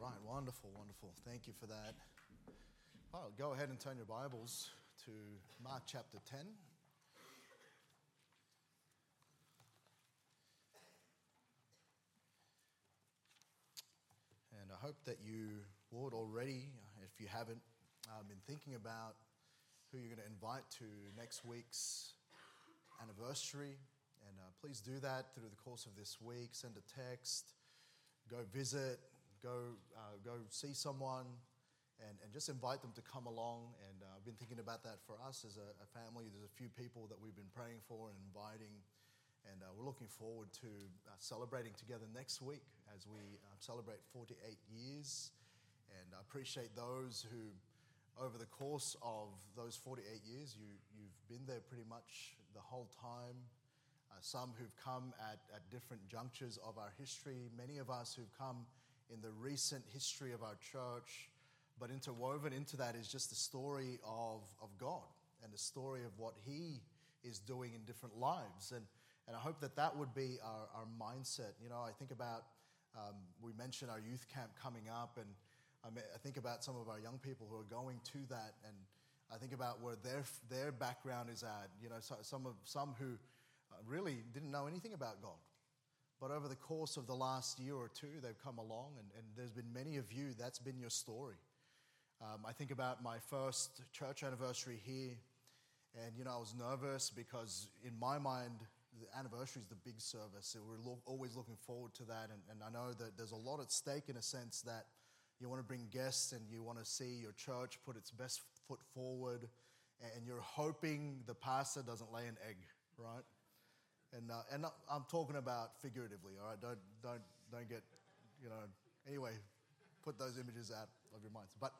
right, wonderful, wonderful. Thank you for that. Oh, go ahead and turn your Bibles to Mark chapter 10. And I hope that you would already, if you haven't, been thinking about who you're going to invite to next week's anniversary. And please do that through the course of this week. Send a text, go visit, go see someone, and just invite them to come along. And I've been thinking about that for us as a family. There's a few people that we've been praying for and inviting. And we're looking forward to celebrating together next week as we celebrate 48 years. And I appreciate those who, over the course of those 48 years, you've been there pretty much the whole time. Some who've come at different junctures of our history. Many of us who've come in the recent history of our church. But interwoven into that is just the story of God and the story of what He is doing in different lives. And I hope that would be our mindset. You know, I think about, we mentioned our youth camp coming up, and I think about some of our young people who are going to that, and I think about where their background is at. You know, some who really didn't know anything about God. But over the course of the last year or two, they've come along, and there's been many of you, that's been your story. I think about my first church anniversary here, and, you know, I was nervous because in my mind, the anniversary is the big service. So we're always looking forward to that. And I know that there's a lot at stake in a sense that you want to bring guests and you want to see your church put its best foot forward. And you're hoping the pastor doesn't lay an egg, right? And I'm talking about figuratively, all right? Don't get, you know, anyway, put those images out of your minds. But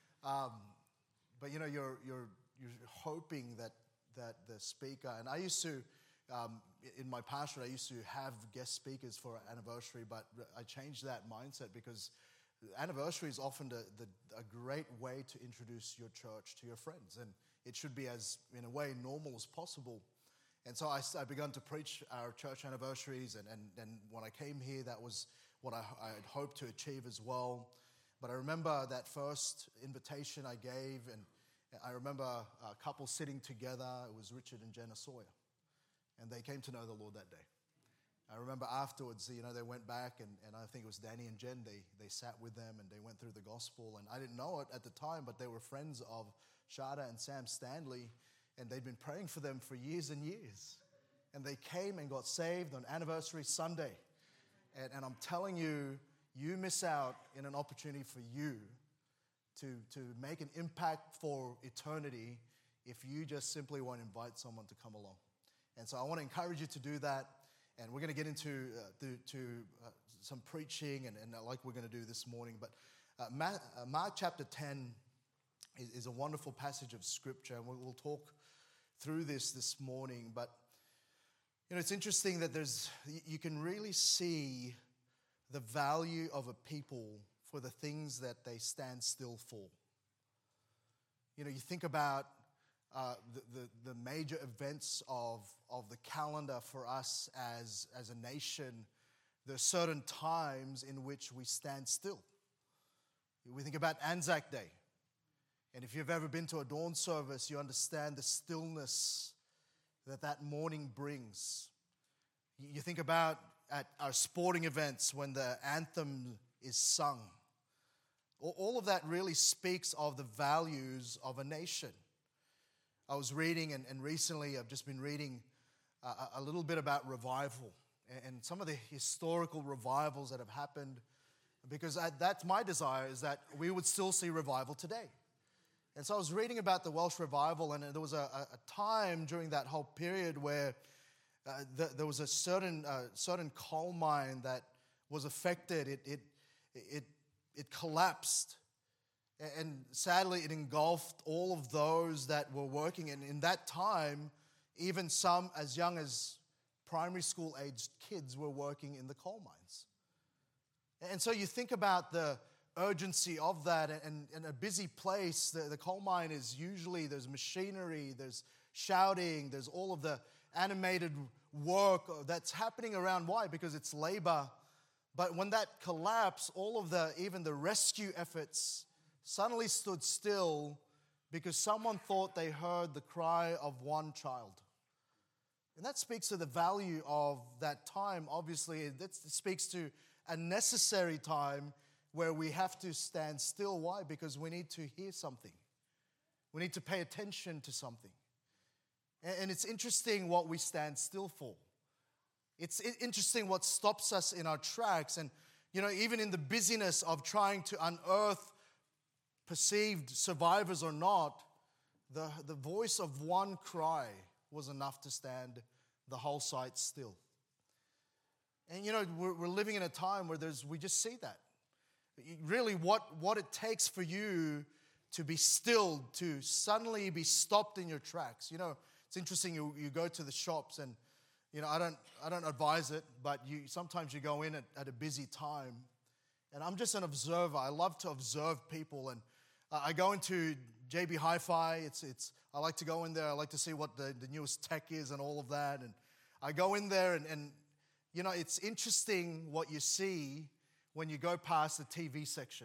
you know, you're hoping that the speaker, and I used to, in my pastorate, I used to have guest speakers for our anniversary, but I changed that mindset because anniversary is often a great way to introduce your church to your friends, and it should be as, in a way, normal as possible. And so I began to preach our church anniversaries, and when I came here, that was what I had hoped to achieve as well. But I remember that first invitation I gave, and I remember a couple sitting together. It was Richard and Jenna Sawyer. And they came to know the Lord that day. I remember afterwards, you know, they went back, and I think it was Danny and Jen, they sat with them and they went through the gospel. And I didn't know it at the time, but they were friends of Shada and Sam Stanley, and they'd been praying for them for years and years. And they came and got saved on anniversary Sunday. And I'm telling you, you miss out in an opportunity for you to make an impact for eternity if you just simply won't invite someone to come along. And so I want to encourage you to do that. And we're going to get into some preaching and like we're going to do this morning. But Mark chapter 10 is a wonderful passage of Scripture. And we'll talk through this morning. But, you know, it's interesting that you can really see the value of a people for the things that they stand still for. You know, you think about the major events of the calendar for us as a nation. There are certain times in which we stand still. We think about Anzac Day. And if you've ever been to a dawn service, you understand the stillness that morning brings. You think about at our sporting events when the anthem is sung. All of that really speaks of the values of a nation. I was reading, and recently I've just been reading a little bit about revival and some of the historical revivals that have happened, because that's my desire, is that we would still see revival today. And so I was reading about the Welsh revival, and there was a time during that whole period where there was a certain coal mine that was affected. It collapsed. And sadly, it engulfed all of those that were working. And in that time, even some as young as primary school-aged kids were working in the coal mines. And so you think about the urgency of that. And in a busy place, the coal mine is usually, there's machinery, there's shouting, there's all of the animated work that's happening around. Why? Because it's labor. But when that collapsed, even the rescue efforts suddenly stood still because someone thought they heard the cry of one child. And that speaks to the value of that time. Obviously, it speaks to a necessary time where we have to stand still. Why? Because we need to hear something. We need to pay attention to something. And it's interesting what we stand still for. It's interesting what stops us in our tracks. And, even in the busyness of trying to unearth perceived survivors or not, the voice of one cry was enough to stand the whole site still. And, we're living in a time where we just see that. Really, what it takes for you to be stilled, to suddenly be stopped in your tracks. It's interesting, you go to the shops and, I don't advise it, but sometimes you go in at a busy time. And I'm just an observer. I love to observe people. And I go into JB Hi-Fi. I like to go in there. I like to see what the newest tech is and all of that. And I go in there and it's interesting what you see when you go past the TV section.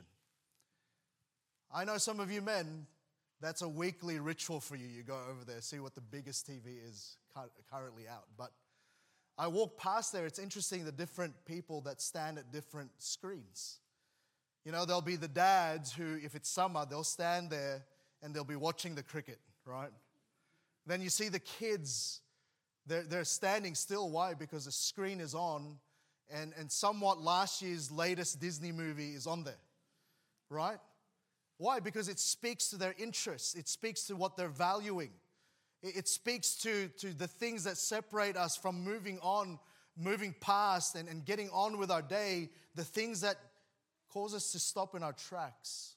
I know some of you men, that's a weekly ritual for you. You go over there, see what the biggest TV is currently out. But I walk past there, it's interesting the different people that stand at different screens. There'll be the dads who, if it's summer, they'll stand there and they'll be watching the cricket, right? Then you see the kids, they're standing still. Why? Because the screen is on and somewhat last year's latest Disney movie is on there, right? Why? Because it speaks to their interests. It speaks to what they're valuing. It speaks to the things that separate us from moving on, moving past and getting on with our day, the things that cause us to stop in our tracks.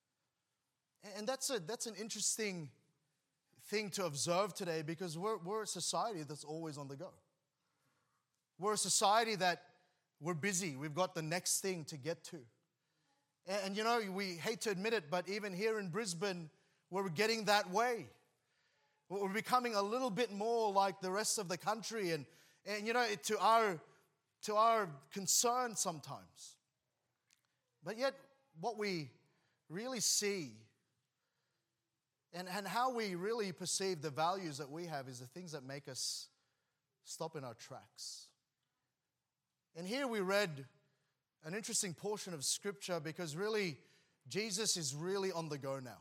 And that's an interesting thing to observe today because we're a society that's always on the go. We're a society that we're busy. We've got the next thing to get to. And we hate to admit it, but even here in Brisbane, we're getting that way. We're becoming a little bit more like the rest of the country and to our concern sometimes. But yet, what we really see and how we really perceive the values that we have is the things that make us stop in our tracks. And here we read an interesting portion of Scripture because really, Jesus is really on the go now.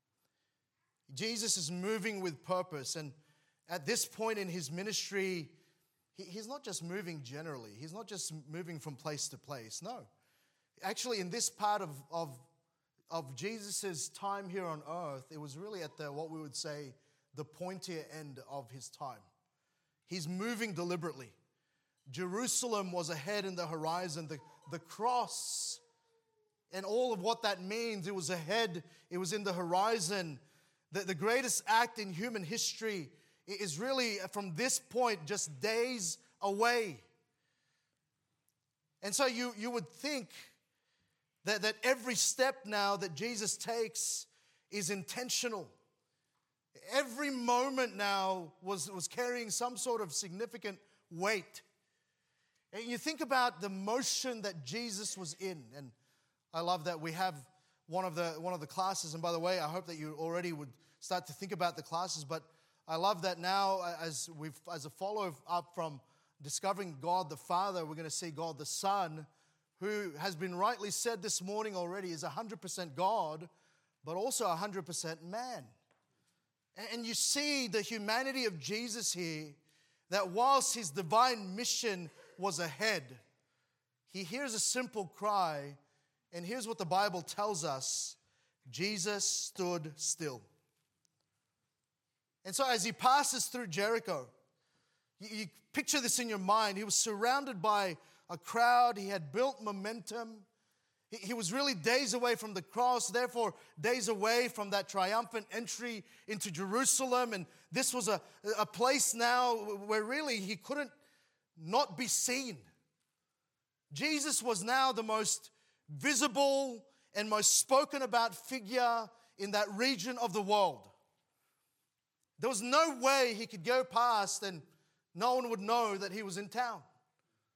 Jesus is moving with purpose. And at this point in his ministry, he's not just moving generally. He's not just moving from place to place. No. Actually, in this part of Jesus' time here on earth, it was really at what we would say, the pointier end of his time. He's moving deliberately. Jerusalem was ahead in the horizon. The cross and all of what that means, it was ahead. It was in the horizon. The greatest act in human history is really, from this point, just days away. And so you would think that every step now that Jesus takes is intentional. Every moment now was carrying some sort of significant weight. And you think about the motion that Jesus was in. And I love that we have one of the classes. And by the way, I hope that you already would start to think about the classes. But I love that now as a follow-up from discovering God the Father, we're going to see God the Son, who has been rightly said this morning already is 100% God, but also 100% man. And you see the humanity of Jesus here, that whilst his divine mission was ahead, he hears a simple cry, and here's what the Bible tells us: Jesus stood still. And so as he passes through Jericho, you picture this in your mind. He was surrounded by a crowd. He had built momentum. He was really days away from the cross, therefore days away from that triumphant entry into Jerusalem. And this was a place now where really he couldn't not be seen. Jesus was now the most visible and most spoken about figure in that region of the world. There was no way he could go past and no one would know that he was in town.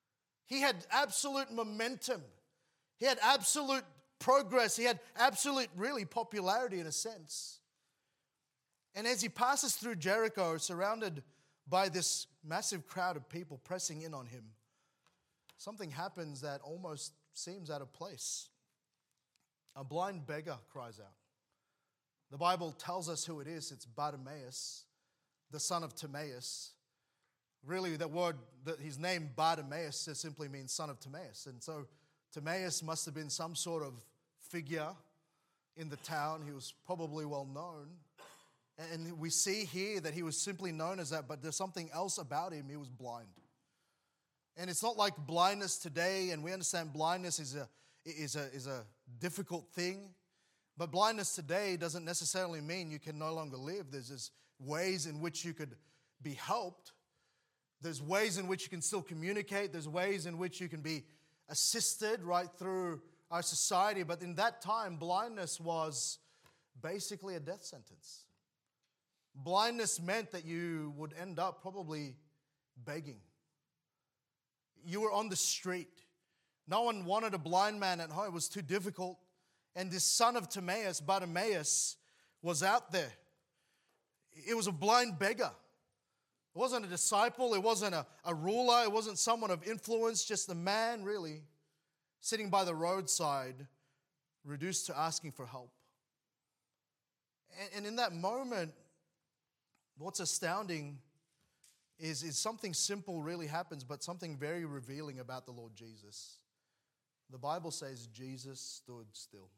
He had absolute momentum. He had absolute progress. He had absolute, really, popularity in a sense. And as he passes through Jericho, surrounded by this massive crowd of people pressing in on him, something happens that almost seems out of place. A blind beggar cries out. The Bible tells us who it is. It's Bartimaeus, the son of Timaeus. Really, his name Bartimaeus just simply means son of Timaeus. And so Timaeus must have been some sort of figure in the town. He was probably well known. And we see here that he was simply known as that, but there's something else about him. He was blind. And it's not like blindness today, and we understand blindness is a difficult thing. But blindness today doesn't necessarily mean you can no longer live. There's ways in which you could be helped. There's ways in which you can still communicate. There's ways in which you can be assisted right through our society. But in that time, blindness was basically a death sentence. Blindness meant that you would end up probably begging. You were on the street. No one wanted a blind man at home. It was too difficult. And this son of Timaeus, Bartimaeus, was out there. It was a blind beggar. It wasn't a disciple. It wasn't a ruler. It wasn't someone of influence. Just a man, really, sitting by the roadside, reduced to asking for help. And in that moment, what's astounding is something simple really happens, but something very revealing about the Lord Jesus. The Bible says Jesus stood still.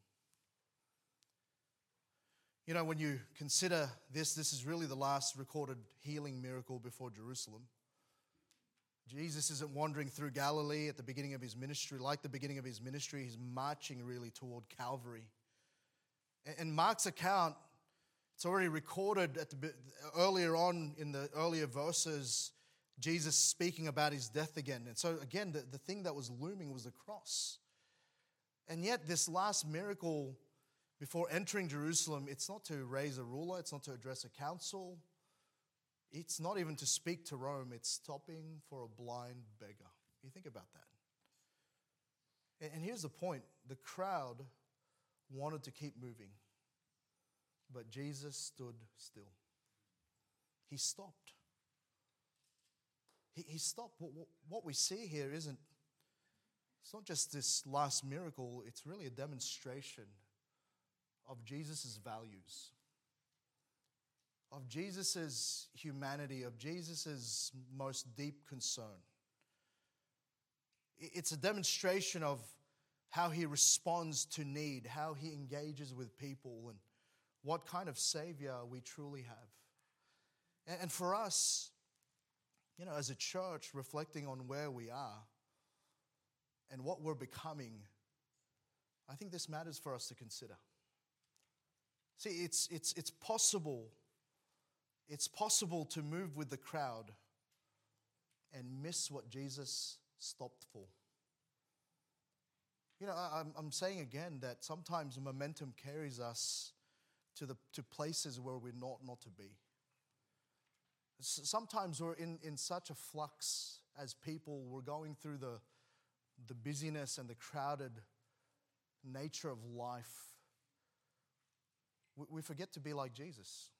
You know, when you consider this is really the last recorded healing miracle before Jerusalem. Jesus isn't wandering through Galilee at the beginning of his ministry. Like the beginning of his ministry, he's marching really toward Calvary. And Mark's account, it's already recorded earlier on in the earlier verses, Jesus speaking about his death again. And so again, the thing that was looming was the cross. And yet this last miracle before entering Jerusalem, it's not to raise a ruler, it's not to address a council, it's not even to speak to Rome, it's stopping for a blind beggar. You think about that. And here's the point, the crowd wanted to keep moving, but Jesus stood still. He stopped. He stopped. What we see here it's not just this last miracle, it's really a demonstration of Jesus' values, of Jesus' humanity, of Jesus' most deep concern. It's a demonstration of how he responds to need, how he engages with people, and what kind of Savior we truly have. And for us, you know, as a church, reflecting on where we are and what we're becoming, I think this matters for us to consider. See, it's possible to move with the crowd and miss what Jesus stopped for. You know, I'm saying again that sometimes momentum carries us to places where we're not to be. Sometimes we're in such a flux as people. We're going through the busyness and the crowded nature of life. We forget to be like Jesus.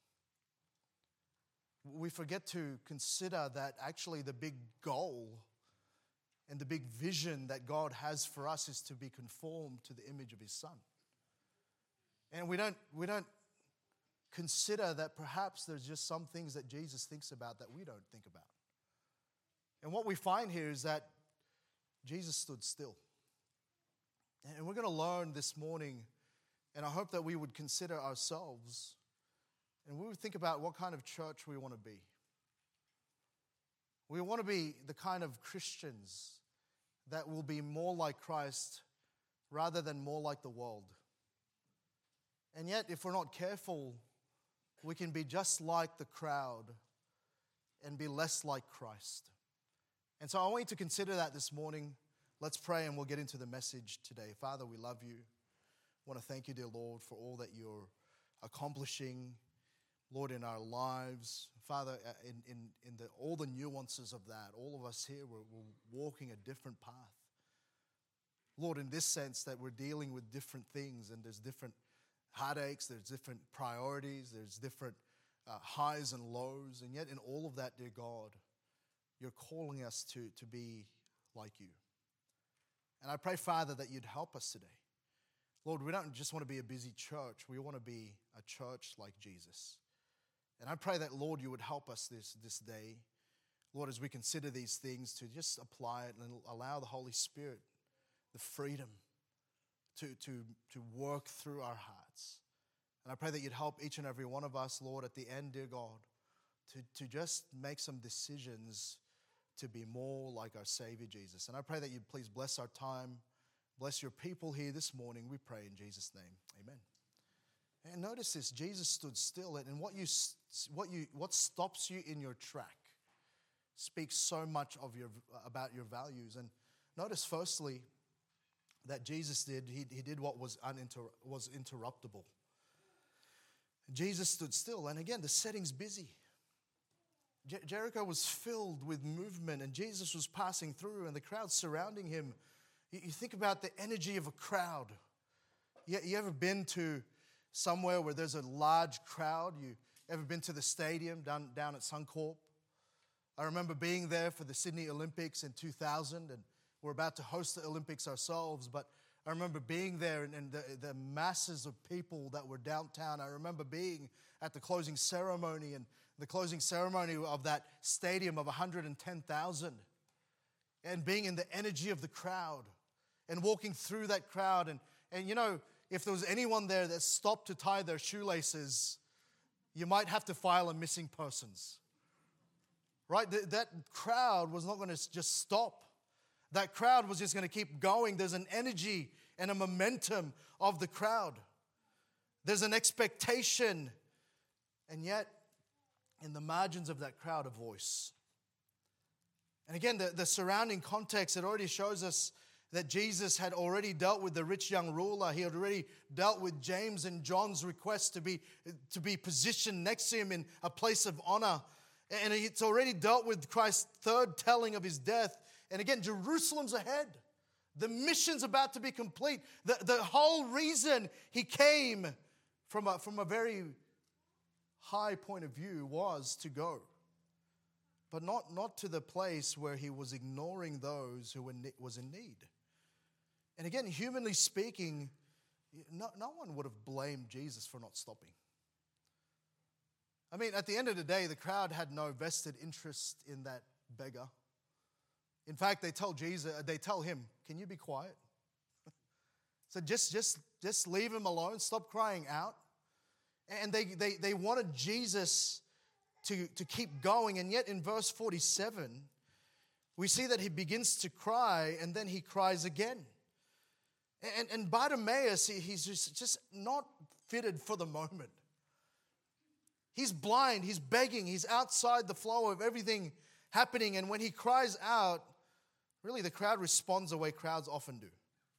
We forget to consider that actually the big goal and the big vision that God has for us is to be conformed to the image of his Son. And we don't consider that perhaps there's just some things that Jesus thinks about that we don't think about. And what we find here is that Jesus stood still. And we're going to learn this morning, and I hope that we would consider ourselves and we would think about what kind of church we want to be. We want to be the kind of Christians that will be more like Christ rather than more like the world. And yet, if we're not careful, we can be just like the crowd and be less like Christ. And so I want you to consider that this morning. Let's pray and we'll get into the message today. Father, we love you. I want to thank you, dear Lord, for all that you're accomplishing Lord, in our lives. Father, in all the nuances of that, all of us here, we're walking a different path. Lord, in this sense that we're dealing with different things, and there's different heartaches, there's different priorities, there's different highs and lows, and yet in all of that, dear God, you're calling us to be like you. And I pray, Father, that you'd help us today. Lord, we don't just want to be a busy church. We want to be a church like Jesus. And I pray that, Lord, you would help us this day, Lord, as we consider these things, to just apply it and allow the Holy Spirit the freedom to work through our hearts. And I pray that you'd help each and every one of us, Lord, at the end, dear God, to just make some decisions to be more like our Savior Jesus. And I pray that you'd please bless our time, bless your people here this morning. We pray in Jesus' name. Amen. And notice this, Jesus stood still, and what stops you in your track speaks so much about your values. And notice firstly that Jesus did, he did what was interruptible. Jesus stood still, and again, the setting's busy. Jericho was filled with movement, and Jesus was passing through, and the crowd surrounding him. You think about the energy of a crowd. You ever been to somewhere where there's a large crowd? You ever been to the stadium down at Suncorp? I remember being there for the Sydney Olympics in 2000, and we're about to host the Olympics ourselves, but I remember being there and the masses of people that were downtown. I remember being at the closing ceremony, and the closing ceremony of that stadium of 110,000, and being in the energy of the crowd and walking through that crowd. And you know, if there was anyone there that stopped to tie their shoelaces, you might have to file a missing persons. Right? That crowd was not going to just stop. That crowd was just going to keep going. There's an energy and a momentum of the crowd. There's an expectation. And yet, in the margins of that crowd, a voice. And again, the surrounding context, it already shows us that Jesus had already dealt with the rich young ruler. He had already dealt with James and John's request to be positioned next to him in a place of honor. And it's already dealt with Christ's third telling of his death. And again, Jerusalem's ahead. The mission's about to be complete. The whole reason he came from a very high point of view was to go. But not to the place where he was ignoring those who was in need. And again, humanly speaking, no one would have blamed Jesus for not stopping. I mean, at the end of the day, the crowd had no vested interest in that beggar. In fact, they tell him, "Can you be quiet?" So just leave him alone. Stop crying out. And they wanted Jesus to keep going. And yet in verse 47, we see that he begins to cry, and then he cries again. And Bartimaeus, he's just not fitted for the moment. He's blind, he's begging, he's outside the flow of everything happening. And when he cries out, really the crowd responds the way crowds often do.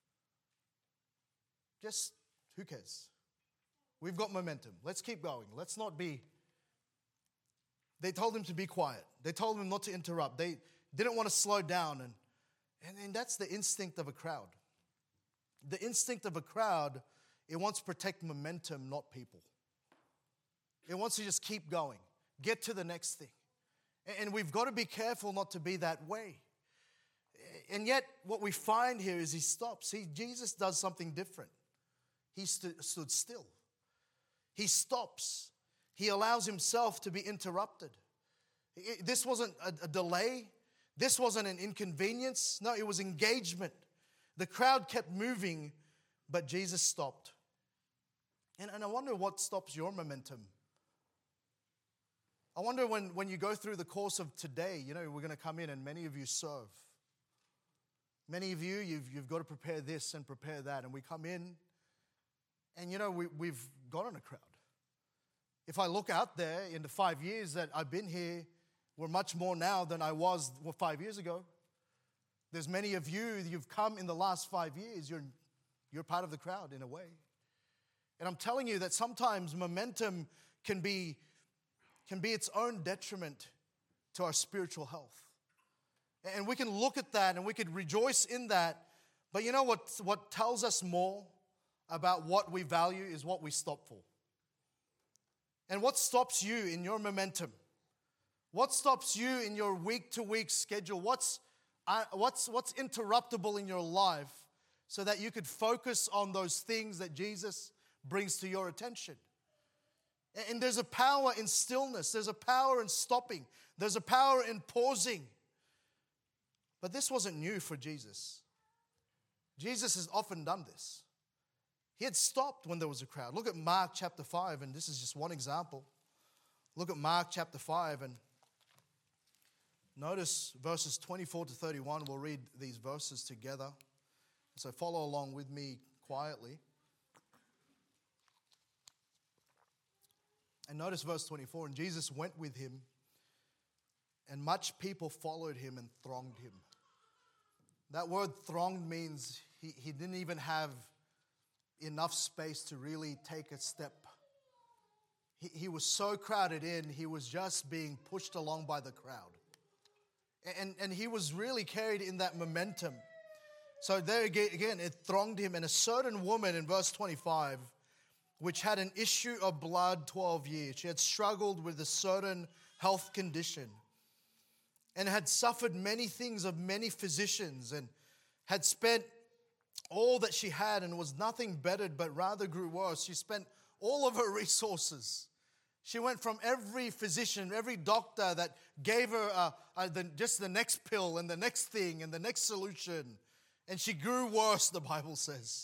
Just, who cares? We've got momentum. Let's keep going. Let's not be. They told him to be quiet. They told him not to interrupt. They didn't want to slow down. And that's the instinct of a crowd. The instinct of a crowd, it wants to protect momentum, not people. It wants to just keep going, get to the next thing. And we've got to be careful not to be that way. And yet, what we find here is he stops. Jesus does something different. He stood still. He stops. He allows himself to be interrupted. This wasn't a delay. This wasn't an inconvenience. No, it was engagement. The crowd kept moving, but Jesus stopped. And I wonder what stops your momentum. I wonder when you go through the course of today, you know, we're going to come in and many of you serve. Many of you, you've got to prepare this and prepare that. And we come in and, you know, we've gotten a crowd. If I look out there in the 5 years that I've been here, we're much more now than I was 5 years ago. There's many of you, you've come in the last 5 years. You're part of the crowd in a way. And I'm telling you that sometimes momentum can be can be its own detriment to our spiritual health. And we can look at that and we could rejoice in that. But you know what tells us more about what we value is what we stop for. And what stops you in your momentum? What stops you in your week-to-week schedule? What's interruptible in your life so that you could focus on those things that Jesus brings to your attention? And there's a power in stillness. There's a power in stopping. There's a power in pausing. But this wasn't new for Jesus. Jesus has often done this. He had stopped when there was a crowd. Look at Mark chapter 5, and this is just one example. Look at Mark chapter 5, and notice verses 24 to 31. We'll read these verses together. So follow along with me quietly. And notice verse 24. And Jesus went with him, and much people followed him and thronged him. That word thronged means he didn't even have enough space to really take a step. He was so crowded in, he was just being pushed along by the crowd. And he was really carried in that momentum. So there again, it thronged him. And a certain woman in verse 25, which had an issue of blood 12 years. She had struggled with a certain health condition and had suffered many things of many physicians and had spent all that she had and was nothing bettered but rather grew worse. She spent all of her resources. She went from every physician, every doctor that gave her just the next pill and the next thing and the next solution. And she grew worse, the Bible says.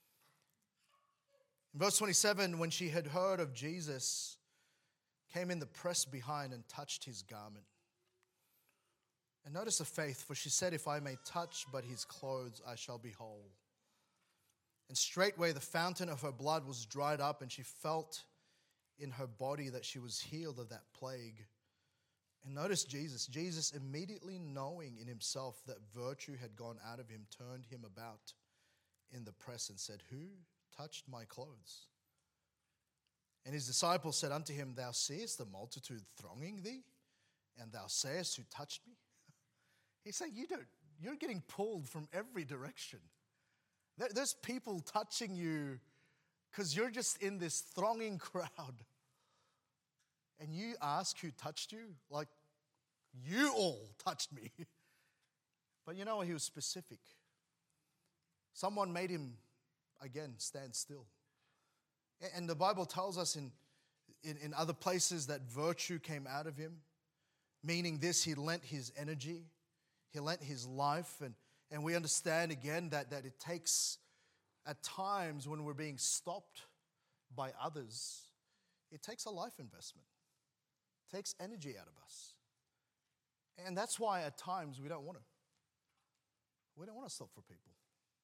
In verse 27, when she had heard of Jesus, came in the press behind and touched his garment. And notice the faith, for she said, if I may touch but his clothes, I shall be whole. And straightway the fountain of her blood was dried up, and she felt in her body that she was healed of that plague. And notice Jesus. Jesus, immediately knowing in himself that virtue had gone out of him, turned him about in the press and said, who touched my clothes? And his disciples said unto him, thou seest the multitude thronging thee, and thou sayest, who touched me? He's saying, you're getting pulled from every direction. There's people touching you because you're just in this thronging crowd. And you ask who touched you? Like, you all touched me. But you know what? He was specific. Someone made him, again, stand still. And the Bible tells us in other places that virtue came out of him, meaning this, he lent his energy. He lent his life, and we understand again that it takes, at times when we're being stopped by others, it takes a life investment. It takes energy out of us. And that's why at times we don't want to. We don't want to stop for people.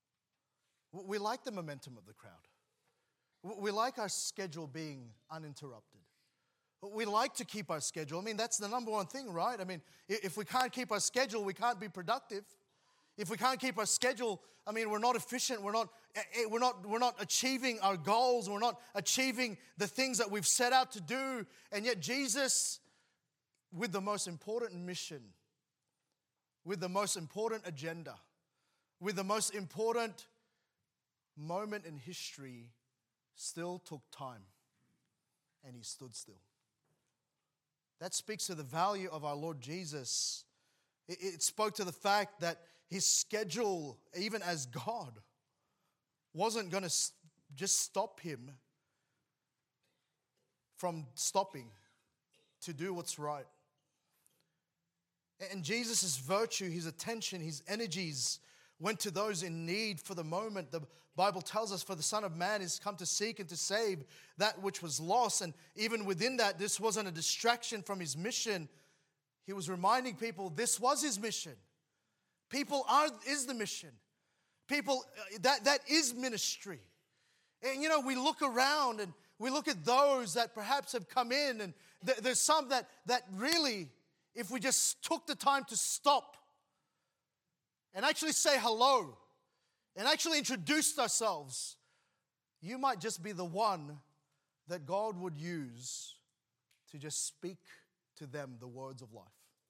We like the momentum of the crowd. We like our schedule being uninterrupted. We like to keep our schedule. I mean, that's the number one thing, right? I mean, if we can't keep our schedule, we can't be productive. If we can't keep our schedule, I mean, we're not efficient. We're not achieving our goals. We're not achieving the things that we've set out to do. And yet Jesus, with the most important mission, with the most important agenda, with the most important moment in history, still took time and he stood still. That speaks to the value of our Lord Jesus. It spoke to the fact that his schedule, even as God, wasn't going to just stop him from stopping to do what's right. And Jesus' virtue, his attention, his energies went to those in need for the moment. The Bible tells us, for the Son of Man is come to seek and to save that which was lost. And even within that, this wasn't a distraction from his mission. He was reminding people this was his mission. People is the mission. People, that is ministry. And you know, we look around and we look at those that perhaps have come in, and there's some that really, if we just took the time to stop and actually say hello and actually introduce ourselves, you might just be the one that God would use to just speak to them the words of life.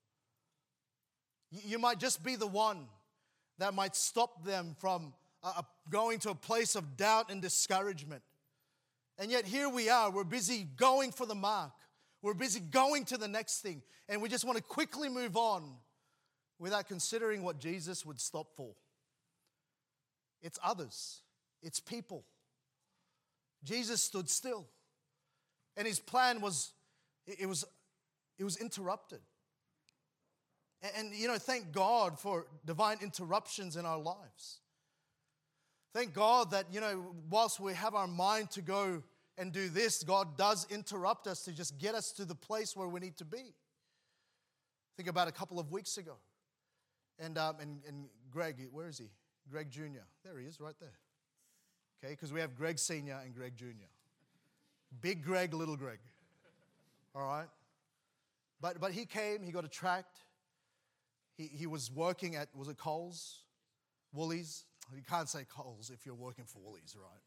You might just be the one that might stop them from going to a place of doubt and discouragement. And yet here we are, we're busy going for the mark. We're busy going to the next thing. And we just want to quickly move on without considering what Jesus would stop for. It's others. It's people. Jesus stood still. And his plan was interrupted. And thank God for divine interruptions in our lives. Thank God that, whilst we have our mind to go and do this, God does interrupt us to just get us to the place where we need to be. Think about a couple of weeks ago. And Greg, where is he? Greg Jr. There he is, right there. Okay, because we have Greg Sr. and Greg Jr. Big Greg, little Greg. All right? But he came, he got a tract. He was working at, was it Coles? Woolies? You can't say Coles if you're working for Woolies, right?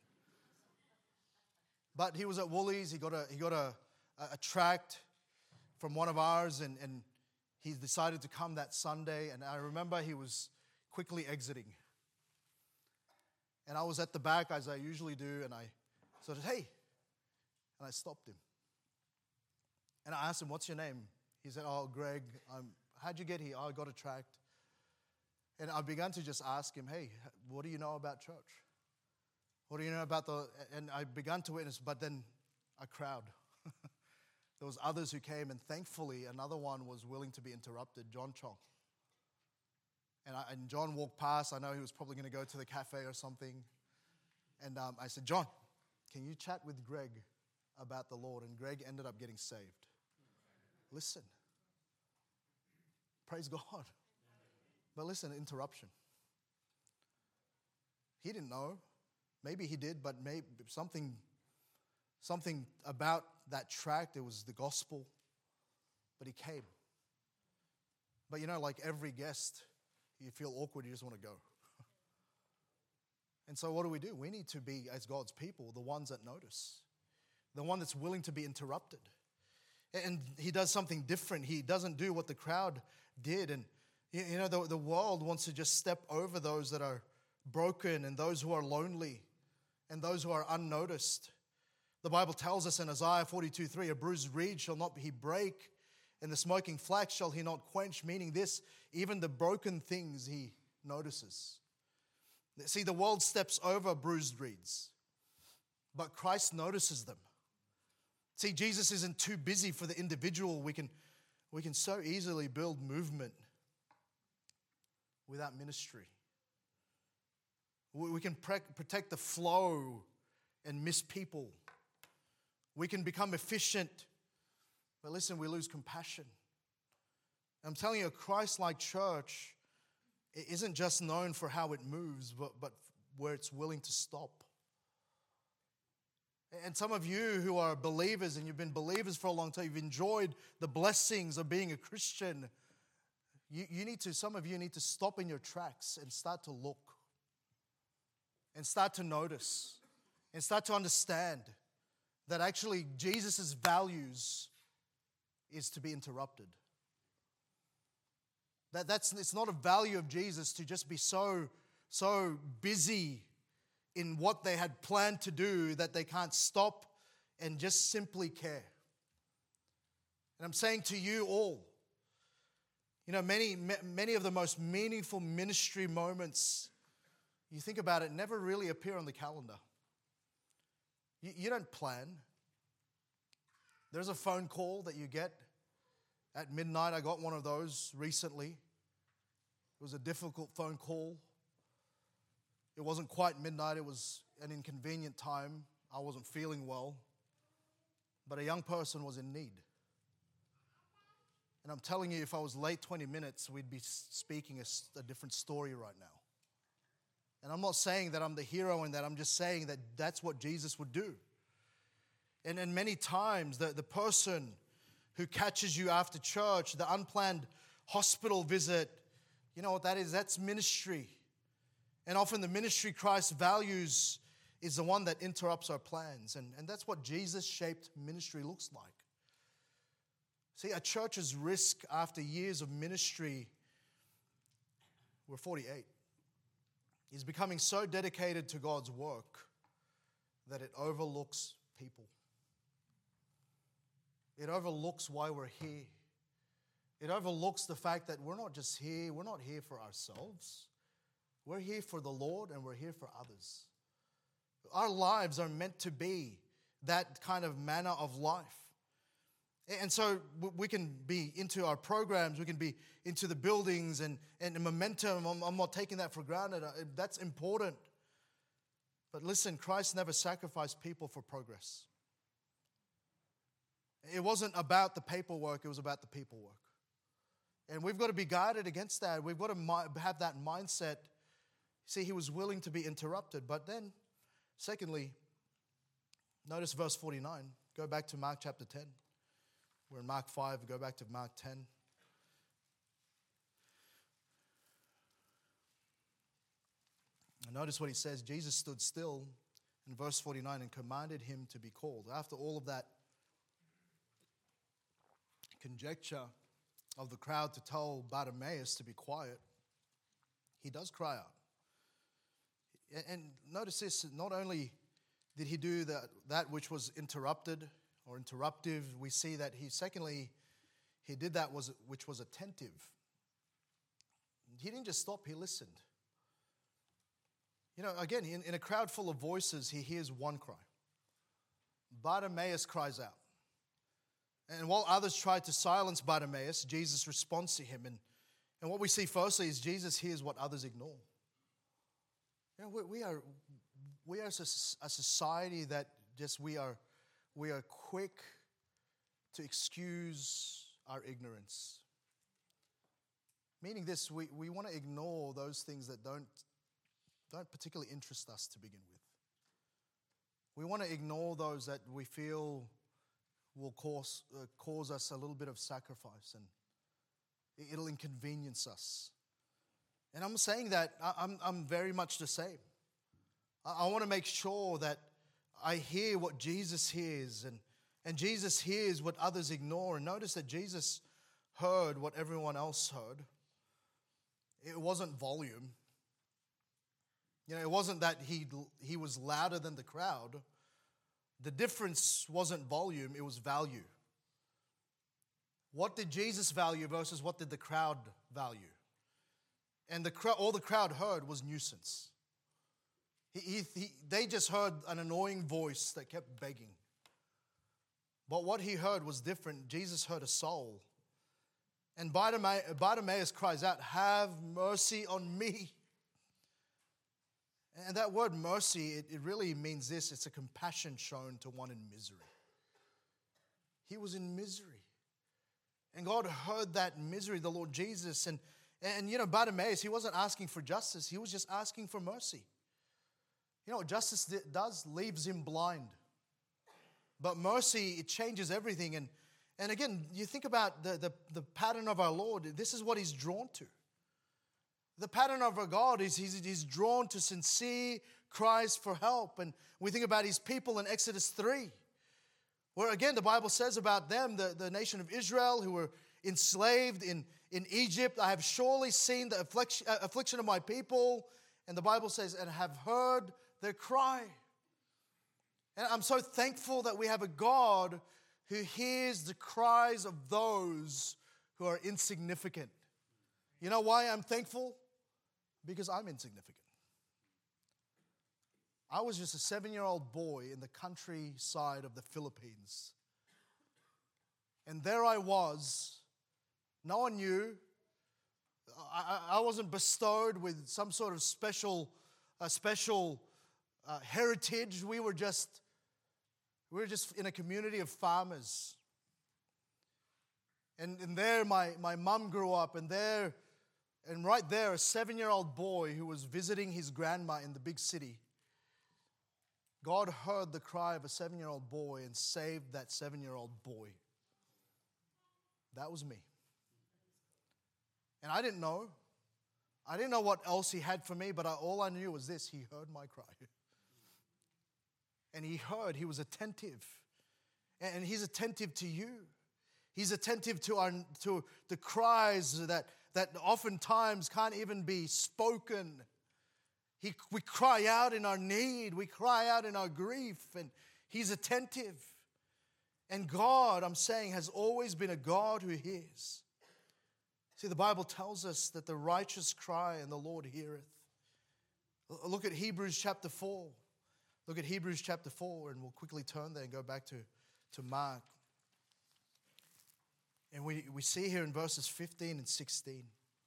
But he was at Woolies, he got a tract from one of ours, and he decided to come that Sunday, and I remember he was quickly exiting. And I was at the back, as I usually do, and I said, hey, and I stopped him. And I asked him, what's your name? He said, oh, Greg, how'd you get here? Oh, I got a tract. And I began to just ask him, hey, what do you know about church? What do you know about and I began to witness, but then a crowd. There was others who came, and thankfully another one was willing to be interrupted, John Chong. And John walked past. I know he was probably going to go to the cafe or something. And I said, John, can you chat with Greg about the Lord? And Greg ended up getting saved. Listen. Praise God. But listen, interruption. He didn't know. Maybe he did, but maybe something about that tract, it was the gospel. But he came. But like every guest, you feel awkward, you just want to go. And so what do? We need to be, as God's people, the ones that notice. The one that's willing to be interrupted. And he does something different. He doesn't do what the crowd did. And the world wants to just step over those that are broken and those who are lonely and those who are unnoticed. The Bible tells us in Isaiah 42:3, a bruised reed shall not he break, and the smoking flax shall he not quench, meaning this, even the broken things he notices. See, the world steps over bruised reeds, but Christ notices them. See, Jesus isn't too busy for the individual. We can so easily build movement without ministry. We can protect the flow and miss people. We can become efficient, but listen, we lose compassion. I'm telling you, a Christ-like church isn't just known for how it moves, but where it's willing to stop. And some of you who are believers, and you've been believers for a long time, you've enjoyed the blessings of being a Christian, some of you need to stop in your tracks and start to look. And start to notice. And start to understand that actually Jesus' values is to be interrupted. It's not a value of Jesus to just be so busy in what they had planned to do that they can't stop and just simply care. And I'm saying to you all, many of the most meaningful ministry moments, you think about it, never really appear on the calendar. You don't plan. There's a phone call that you get at midnight. I got one of those recently. It was a difficult phone call. It wasn't quite midnight. It was an inconvenient time. I wasn't feeling well. But a young person was in need. And I'm telling you, if I was late 20 minutes, we'd be speaking a different story right now. And I'm not saying that I'm the hero in that. I'm just saying that that's what Jesus would do. And many times, the person who catches you after church, the unplanned hospital visit, you know what that is? That's ministry. And often the ministry Christ values is the one that interrupts our plans. And that's what Jesus-shaped ministry looks like. See, a church's risk after years of ministry, we're 48, is becoming so dedicated to God's work that it overlooks people. It overlooks why we're here. It overlooks the fact that we're not just here, we're not here for ourselves. We're here for the Lord and we're here for others. Our lives are meant to be that kind of manner of life. And so we can be into our programs, we can be into the buildings and momentum. I'm not taking that for granted. That's important. But listen, Christ never sacrificed people for progress. It wasn't about the paperwork, it was about the people work. And we've got to be guarded against that. We've got to have that mindset. See, he was willing to be interrupted. But then, secondly, notice verse 49. Go back to Mark chapter 10. We're in Mark 5. Go back to Mark 10. And notice what he says. Jesus stood still in verse 49 and commanded him to be called. After all of that conjecture of the crowd to tell Bartimaeus to be quiet, he does cry out. And notice this, not only did he do that which was interrupted or interruptive, we see that he did that which was attentive. He didn't just stop, he listened. You know, again, in a crowd full of voices, he hears one cry. Bartimaeus cries out. And while others tried to silence Bartimaeus, Jesus responds to him. And what we see firstly is Jesus hears what others ignore. You know, we are a society that just we are quick to excuse our ignorance. Meaning this, we want to ignore those things that don't particularly interest us to begin with. We want to ignore those that we feel will cause us a little bit of sacrifice and it'll inconvenience us. And I'm saying that I'm very much the same. I want to make sure that I hear what Jesus hears and Jesus hears what others ignore. And notice that Jesus heard what everyone else heard. It wasn't volume. You know, it wasn't that he was louder than the crowd. The difference wasn't volume, it was value. What did Jesus value versus what did the crowd value? And all the crowd heard was nuisance. They just heard an annoying voice that kept begging. But what he heard was different. Jesus heard a soul. And Bartimaeus cries out, "Have mercy on me." And that word mercy, it really means this. It's a compassion shown to one in misery. He was in misery. And God heard that misery, the Lord Jesus. And you know, Bartimaeus, he wasn't asking for justice. He was just asking for mercy. You know what justice does? Leaves him blind. But mercy, it changes everything. And again, you think about the pattern of our Lord. This is what he's drawn to. The pattern of our God is he's drawn to sincere cries for help. And we think about his people in Exodus 3, where again the Bible says about them, the nation of Israel who were enslaved in Egypt. I have surely seen the affliction of my people. And the Bible says, and have heard their cry. And I'm so thankful that we have a God who hears the cries of those who are insignificant. You know why I'm thankful? Because I'm insignificant. I was just a 7-year-old boy in the countryside of the Philippines. And there I was. No one knew. I wasn't bestowed with some sort of special heritage. We were just in a community of farmers. And there my mom grew up, and right there, a 7-year-old boy who was visiting his grandma in the big city. God heard the cry of a 7-year-old boy and saved that 7-year-old boy. That was me. And I didn't know. I didn't know what else he had for me, but all I knew was this: he heard my cry. And he was attentive. And he's attentive to you. He's attentive to the cries that oftentimes can't even be spoken. We cry out in our need. We cry out in our grief. And He's attentive. And God, I'm saying, has always been a God who hears. See, the Bible tells us that the righteous cry and the Lord heareth. Look at Hebrews chapter 4. Look at Hebrews chapter 4, and we'll quickly turn there and go back to Mark. And we see here in verses 15 and 16.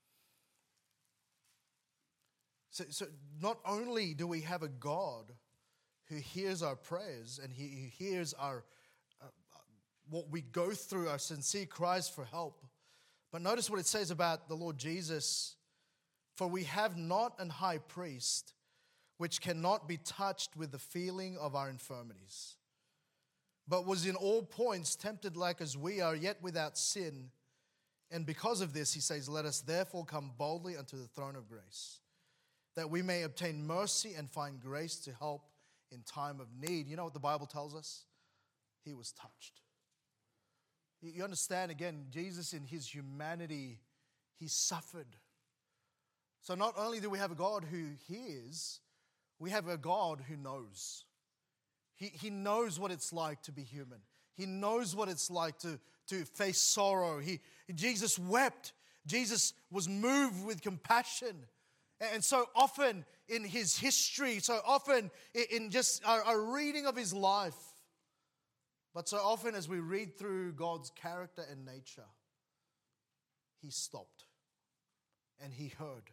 So not only do we have a God who hears our prayers and He hears our what we go through, our sincere cries for help, but notice what it says about the Lord Jesus. For we have not an high priest which cannot be touched with the feeling of our infirmities, but was in all points tempted like as we are, yet without sin. And because of this, he says, let us therefore come boldly unto the throne of grace, that we may obtain mercy and find grace to help in time of need. You know what the Bible tells us? He was touched. You understand, again, Jesus in His humanity, He suffered. So not only do we have a God who hears, we have a God who knows. He knows what it's like to be human. He knows what it's like to face sorrow. Jesus wept. Jesus was moved with compassion. And so often in His history, so often in just our reading of His life, but so often as we read through God's character and nature, He stopped and He heard.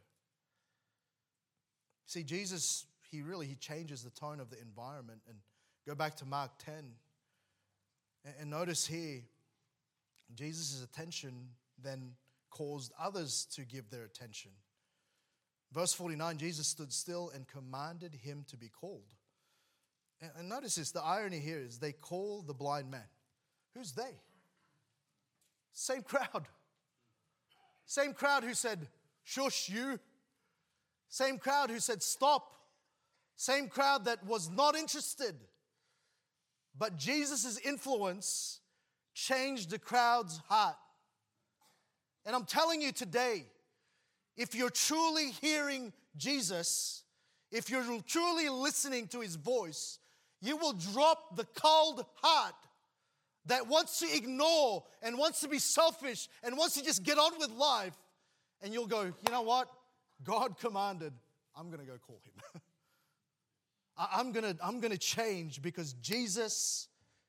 See, Jesus, He changes the tone of the environment. And go back to Mark 10. And notice here, Jesus' attention then caused others to give their attention. Verse 49, Jesus stood still and commanded him to be called. And notice this, the irony here is they call the blind man. Who's they? Same crowd. Same crowd who said, shush you. Same crowd who said, stop. Same crowd that was not interested. But Jesus' influence changed the crowd's heart. And I'm telling you today, if you're truly hearing Jesus, if you're truly listening to His voice, you will drop the cold heart that wants to ignore and wants to be selfish and wants to just get on with life. And you'll go, you know what? God commanded, I'm going to go call Him. I'm going to change because Jesus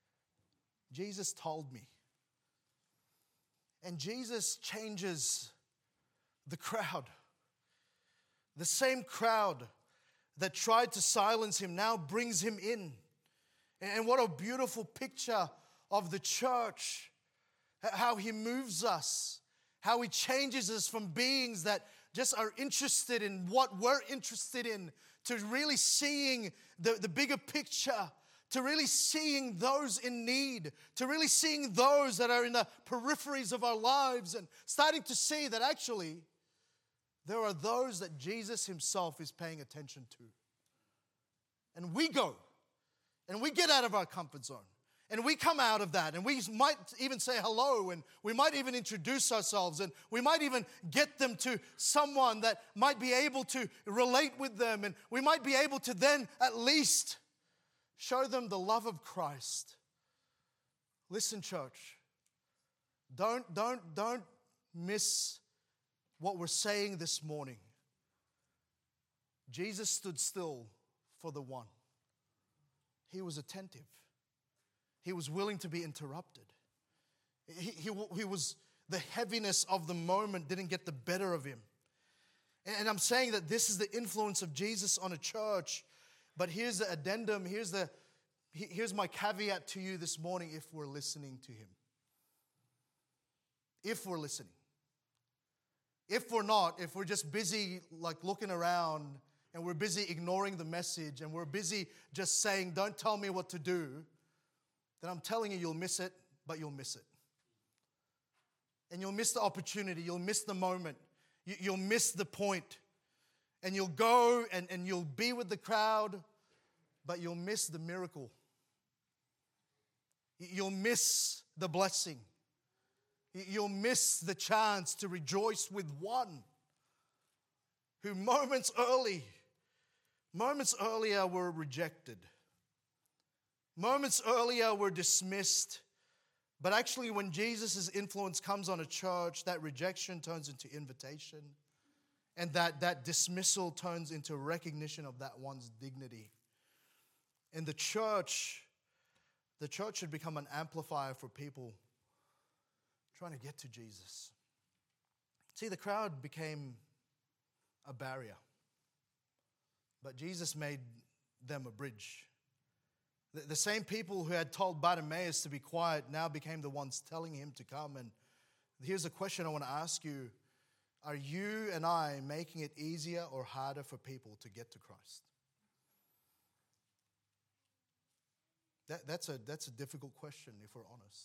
told me. And Jesus changes the crowd. The same crowd that tried to silence Him now brings Him in. And what a beautiful picture of the church. How He moves us. How He changes us from beings that just are interested in what we're interested in to really seeing the bigger picture, to really seeing those in need, to really seeing those that are in the peripheries of our lives and starting to see that actually there are those that Jesus Himself is paying attention to. And we go, and we get out of our comfort zone, and we come out of that, and we might even say hello, and we might even introduce ourselves, and we might even get them to someone that might be able to relate with them, and we might be able to then at least show them the love of Christ. Listen, church, don't miss what we're saying this morning. Jesus stood still for the one. He was attentive. He was willing to be interrupted. He was, the heaviness of the moment didn't get the better of him. And I'm saying that this is the influence of Jesus on a church. But here's the addendum, here's my caveat to you this morning if we're listening to Him. If we're listening. If we're not, if we're just busy like looking around and we're busy ignoring the message and we're busy just saying, don't tell me what to do, then I'm telling you, you'll miss it, but you'll miss it. And you'll miss the opportunity, you'll miss the moment, you'll miss the point. And you'll go and you'll be with the crowd, but you'll miss the miracle. You'll miss the blessing. You'll miss the chance to rejoice with one who moments earlier were rejected. Moments earlier were dismissed. But actually, when Jesus' influence comes on a church, that rejection turns into invitation. And that dismissal turns into recognition of that one's dignity. And the church should become an amplifier for people trying to get to Jesus. See, the crowd became a barrier, but Jesus made them a bridge. The same people who had told Bartimaeus to be quiet now became the ones telling him to come. And here's a question I want to ask you. Are you and I making it easier or harder for people to get to Christ? That's a difficult question if we're honest.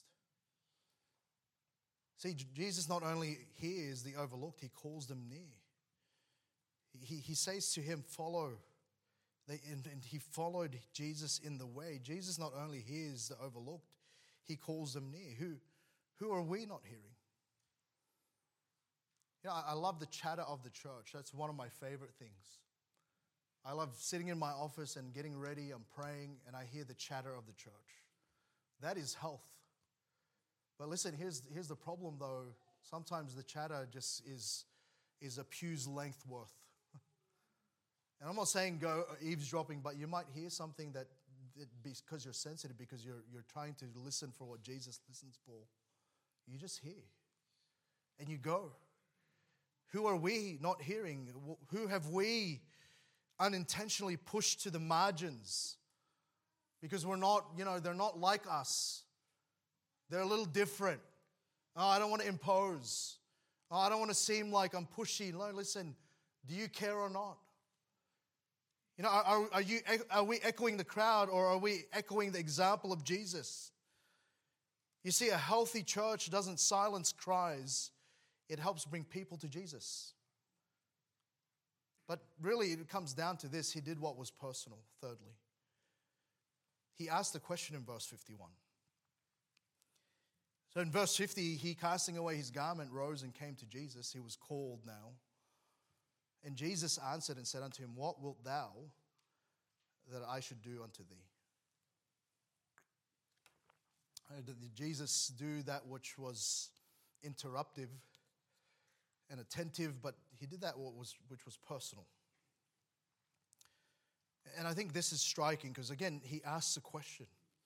See, Jesus not only hears the overlooked, he calls them near. He says to him, follow. And he followed Jesus in the way. Jesus not only hears the overlooked, he calls them near. Who are we not hearing? You know, I love the chatter of the church. That's one of my favorite things. I love sitting in my office and getting ready, I'm praying, and I hear the chatter of the church. That is health. But listen, here's the problem though. Sometimes the chatter just is a pew's length worth. And I'm not saying go eavesdropping, but you might hear something that because you're sensitive, because you're trying to listen for what Jesus listens for. You just hear. And you go. Who are we not hearing? Who have we unintentionally pushed to the margins? Because we're not, they're not like us. They're a little different. Oh, I don't want to impose. Oh, I don't want to seem like I'm pushy. No, listen, do you care or not? Are we echoing the crowd or are we echoing the example of Jesus? You see, a healthy church doesn't silence cries. It helps bring people to Jesus. But really, it comes down to this. He did what was personal, thirdly. He asked the question in verse 51. So in verse 50, he, casting away his garment, rose and came to Jesus. He was called now. And Jesus answered and said unto him, what wilt thou that I should do unto thee? Did Jesus do that which was interruptive and attentive, but he did that which was personal? And I think this is striking because, again, he asks a question.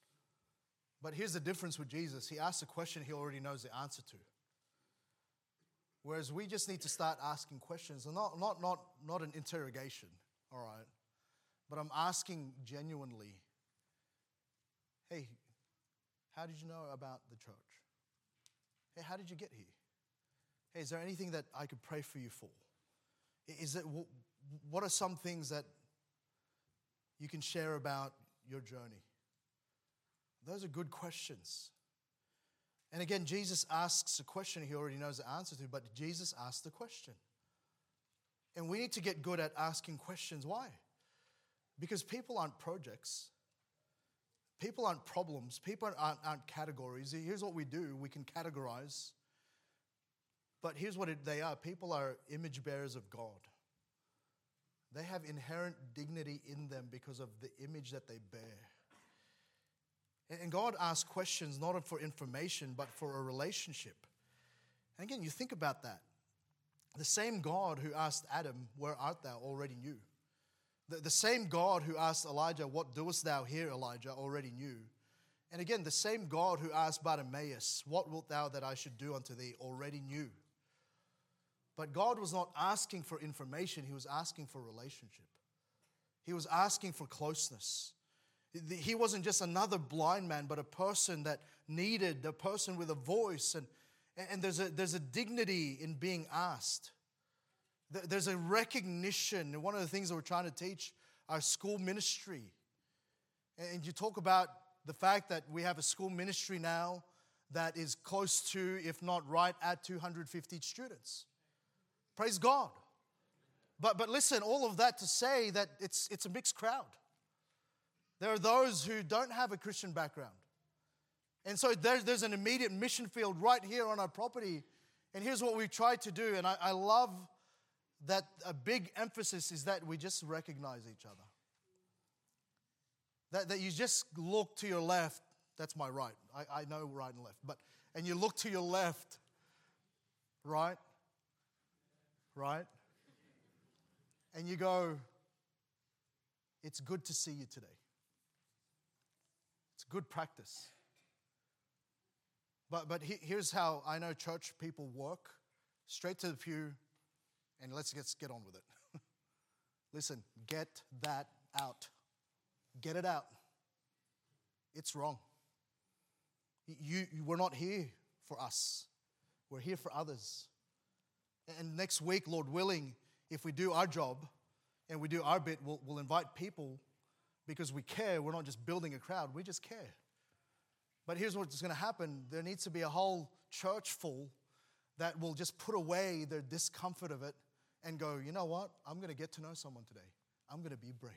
But here's the difference with Jesus. He asks a question he already knows the answer to. Whereas we just need to start asking questions, and not an interrogation, all right? But I'm asking genuinely, hey, how did you know about the church? Hey, how did you get here? Hey, is there anything that I could pray for you for? What are some things that you can share about your journey? Those are good questions. And again, Jesus asks a question he already knows the answer to, but Jesus asked the question. And we need to get good at asking questions. Why? Because people aren't projects. People aren't problems. People aren't categories. Here's what we do. We can categorize. But here's what they are. People are image bearers of God. They have inherent dignity in them because of the image that they bear. And God asks questions not for information, but for a relationship. And again, you think about that. The same God who asked Adam, where art thou, already knew. The same God who asked Elijah, what doest thou here, Elijah, already knew. And again, the same God who asked Bartimaeus, what wilt thou that I should do unto thee, already knew. But God was not asking for information, he was asking for relationship. He was asking for closeness. He wasn't just another blind man, but a person that needed, a person with a voice. And there's a dignity in being asked. There's a recognition. One of the things that we're trying to teach our school ministry. And you talk about the fact that we have a school ministry now that is close to, if not right at 250 students. Praise God. But listen, all of that to say that it's a mixed crowd. There are those who don't have a Christian background. And so there's an immediate mission field right here on our property. And here's what we've tried to do. And I love that a big emphasis is that we just recognize each other. That you just look to your left. That's my right. I know right and left. And you look to your left. Right? Right? And you go, it's good to see you today. It's good practice. But here's how I know church people work. Straight to the pew, and let's get on with it. Listen, get that out. Get it out. It's wrong. We're not here for us. We're here for others. And next week, Lord willing, if we do our job and we do our bit, we'll invite people because we care. We're not just building a crowd. We just care. But here's what's going to happen. There needs to be a whole church full that will just put away their discomfort of it and go, you know what? I'm going to get to know someone today. I'm going to be brave.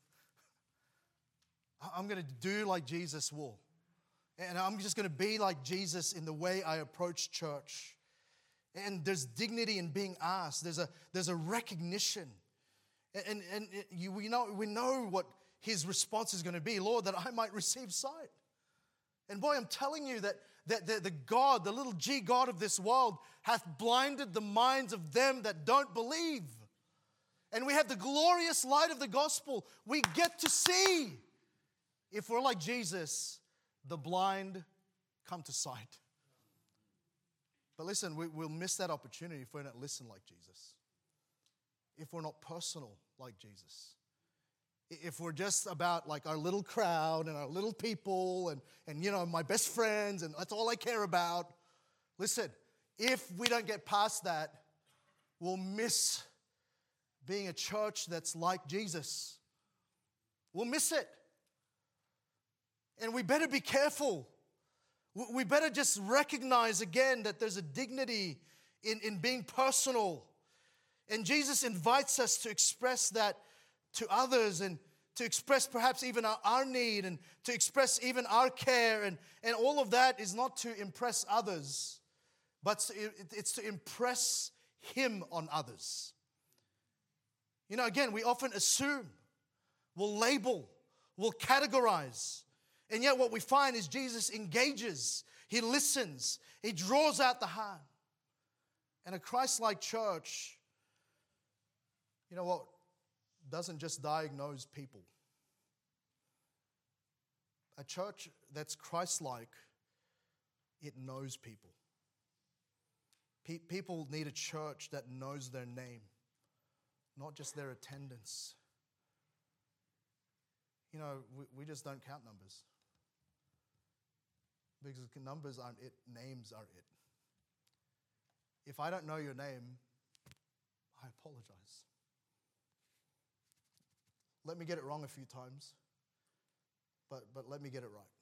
I'm going to do like Jesus will. And I'm just going to be like Jesus in the way I approach church. And there's dignity in being asked. There's a recognition. And we know what his response is going to be. Lord, that I might receive sight. And boy, I'm telling you that the God, the little g God of this world, hath blinded the minds of them that don't believe. And we have the glorious light of the gospel. We get to see. If we're like Jesus, the blind come to sight. But listen, we'll miss that opportunity if we don't listen like Jesus. If we're not personal like Jesus. If we're just about like our little crowd and our little people and you know, my best friends and that's all I care about. Listen, if we don't get past that, we'll miss being a church that's like Jesus. We'll miss it. And we better be careful. We better just recognize again that there's a dignity in being personal. And Jesus invites us to express that to others and to express perhaps even our need and to express even our care. And all of that is not to impress others, but it's to impress Him on others. You know, again, we often assume, we'll label, we'll categorize. And yet what we find is Jesus engages, He listens, He draws out the heart. And a Christ-like church, you know what, doesn't just diagnose people. A church that's Christ-like, it knows people. People need a church that knows their name, not just their attendance. You know, we just don't count numbers. Because numbers aren't it, names are it. If I don't know your name, I apologize. Let me get it wrong a few times, but let me get it right.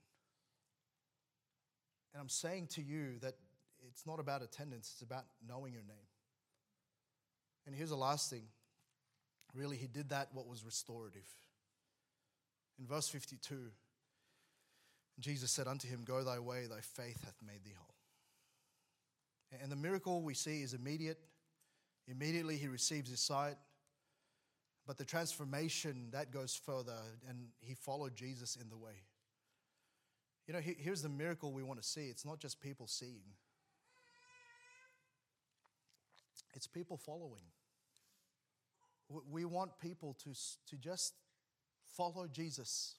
And I'm saying to you that it's not about attendance, it's about knowing your name. And here's the last thing. Really, He did that what was restorative. In verse 52, Jesus said unto him, Go thy way, thy faith hath made thee whole. And the miracle we see is immediate. Immediately he receives his sight. But the transformation, that goes further, and he followed Jesus in the way. You know, here's the miracle we want to see. It's not just people seeing. It's people following. We want people to just follow Jesus.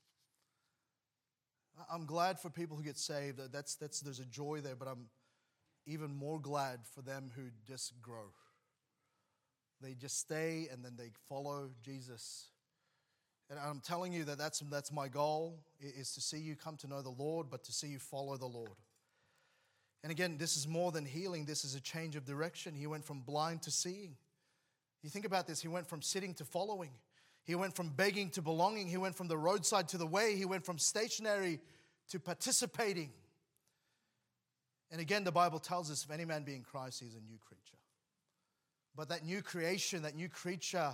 I'm glad for people who get saved. There's a joy there, but I'm even more glad for them who just grow. They just stay and then they follow Jesus. And I'm telling you that's my goal, is to see you come to know the Lord, but to see you follow the Lord. And again, this is more than healing. This is a change of direction. He went from blind to seeing. You think about this. He went from sitting to following. He went from begging to belonging. He went from the roadside to the way. He went from stationary to participating. And again, the Bible tells us, if any man be in Christ, he is a new creature. But that new creation, that new creature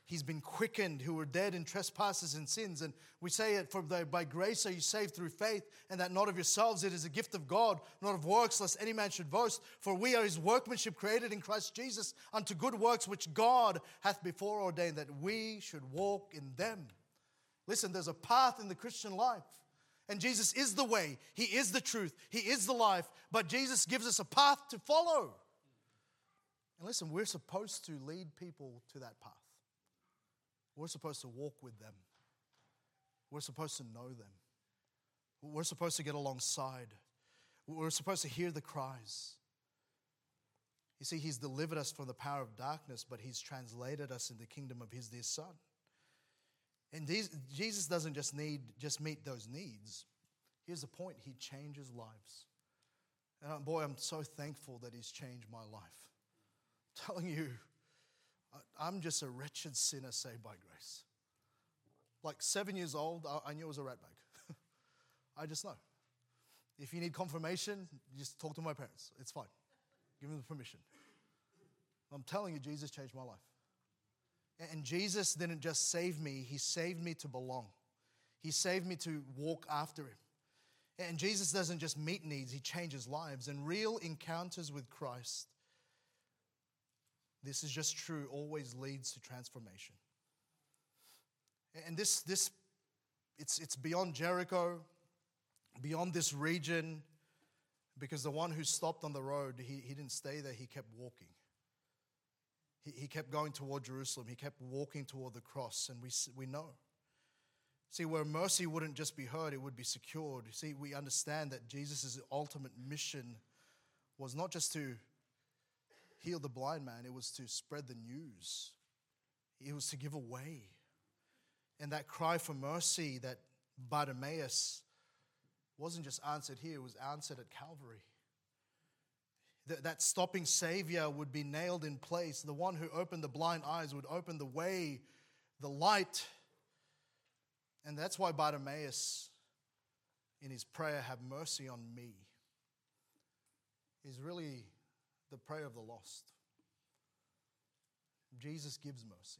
He's been quickened, who were dead in trespasses and sins. And we say it, by grace are you saved through faith, and that not of yourselves, it is a gift of God, not of works, lest any man should boast. For we are His workmanship, created in Christ Jesus, unto good works, which God hath before ordained, that we should walk in them. Listen, there's a path in the Christian life. And Jesus is the way, He is the truth, He is the life, but Jesus gives us a path to follow. And listen, we're supposed to lead people to that path. We're supposed to walk with them. We're supposed to know them. We're supposed to get alongside. We're supposed to hear the cries. You see, He's delivered us from the power of darkness, but He's translated us in the kingdom of His dear Son. And Jesus doesn't just meet those needs. Here's the point. He changes lives. And boy, I'm so thankful that He's changed my life. I'm telling you, I'm just a wretched sinner saved by grace. Like 7 years old, I knew it was a rat bag. I just know. If you need confirmation, just talk to my parents. It's fine. Give them the permission. I'm telling you, Jesus changed my life. And Jesus didn't just save me, He saved me to belong. He saved me to walk after Him. And Jesus doesn't just meet needs, He changes lives. And real encounters with Christ, this is just true, always leads to transformation. And it's beyond Jericho, beyond this region, because the one who stopped on the road, he didn't stay there, he kept walking. He kept going toward Jerusalem. He kept walking toward the cross, and we know. See, where mercy wouldn't just be heard, it would be secured. See, we understand that Jesus' ultimate mission was not just to heal the blind man, it was to spread the news. It was to give away. And that cry for mercy that Bartimaeus wasn't just answered here, it was answered at Calvary. That stopping Savior would be nailed in place. The one who opened the blind eyes would open the way, the light. And that's why Bartimaeus, in his prayer, "Have mercy on me," is really the prayer of the lost. Jesus gives mercy.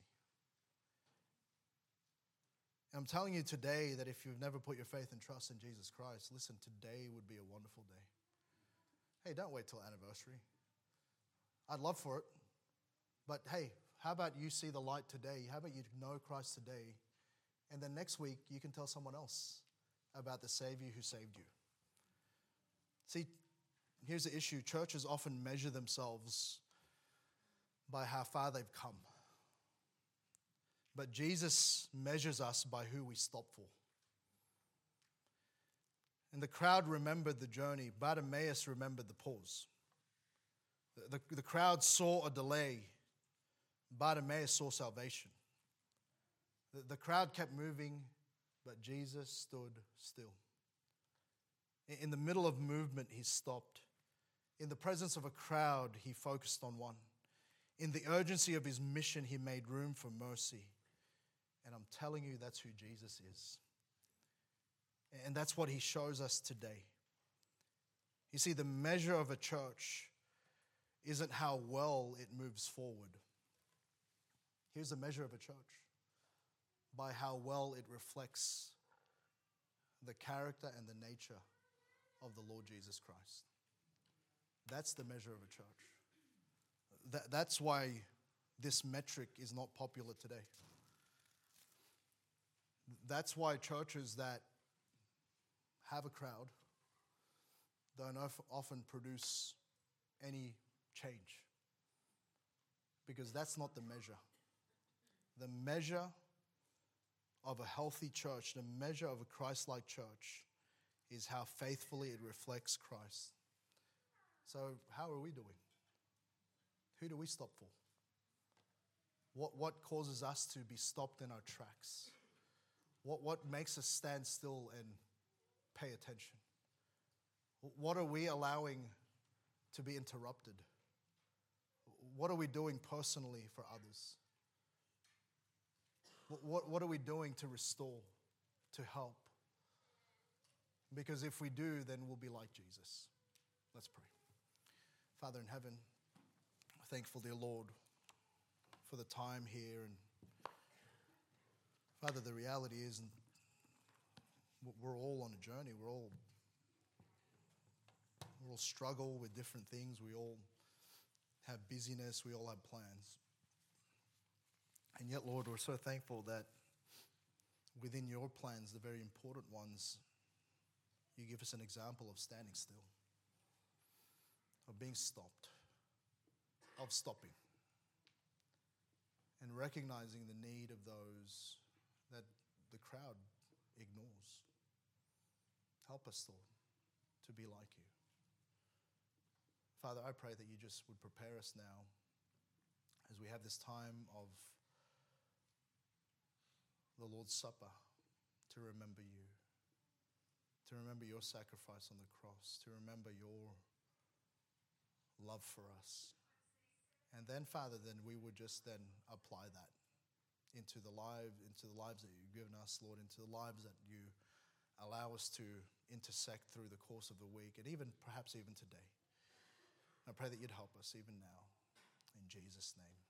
And I'm telling you today that if you've never put your faith and trust in Jesus Christ, listen, today would be a wonderful day. Hey, don't wait till anniversary. I'd love for it. But hey, how about you see the light today? How about you know Christ today? And then next week, you can tell someone else about the Savior who saved you. See, here's the issue. Churches often measure themselves by how far they've come. But Jesus measures us by who we stop for. And the crowd remembered the journey. Bartimaeus remembered the pause. The crowd saw a delay. Bartimaeus saw salvation. The crowd kept moving, but Jesus stood still. In the middle of movement, He stopped. In the presence of a crowd, He focused on one. In the urgency of His mission, He made room for mercy. And I'm telling you, that's who Jesus is. And that's what He shows us today. You see, the measure of a church isn't how well it moves forward. Here's the measure of a church: by how well it reflects the character and the nature of the Lord Jesus Christ. That's the measure of a church. That's why this metric is not popular today. That's why churches that have a crowd don't often produce any change, because that's not the measure. The measure of a healthy church, the measure of a Christ-like church, is how faithfully it reflects Christ. So how are we doing? Who do we stop for? What causes us to be stopped in our tracks? What makes us stand still and pay attention? What are we allowing to be interrupted? What are we doing personally for others? What are we doing to restore, to help? Because if we do, then we'll be like Jesus. Let's pray. Father in heaven, thankful, dear Lord, for the time here and Father, the reality is we're all on a journey. We all struggle with different things. We all have busyness. We all have plans. And yet, Lord, we're so thankful that within your plans, the very important ones, you give us an example of standing still, of being stopped, of stopping, and recognizing the need of those that the crowd ignores. Help us, Lord, to be like you. Father, I pray that you just would prepare us now as we have this time of the Lord's Supper to remember you, to remember your sacrifice on the cross, to remember your love for us. And then, Father, then we would just then apply that into the lives that you've given us, Lord, into the lives that you allow us to intersect through the course of the week, and even perhaps even today. I pray that you'd help us even now. In Jesus' name.